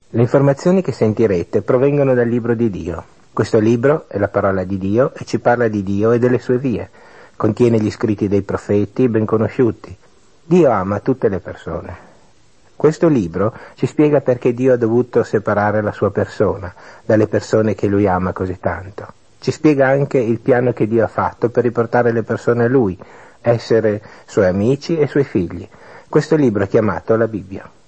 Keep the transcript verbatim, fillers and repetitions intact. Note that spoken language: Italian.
Le informazioni che sentirete provengono dal libro di Dio. Questo libro è la parola di Dio e ci parla di Dio e delle sue vie. Contiene gli scritti dei profeti ben conosciuti. Dio ama tutte le persone. Questo libro ci spiega perché Dio ha dovuto separare la sua persona dalle persone che Lui ama così tanto. Ci spiega anche il piano che Dio ha fatto per riportare le persone a Lui, essere Suoi amici e Suoi figli. Questo libro è chiamato la Bibbia.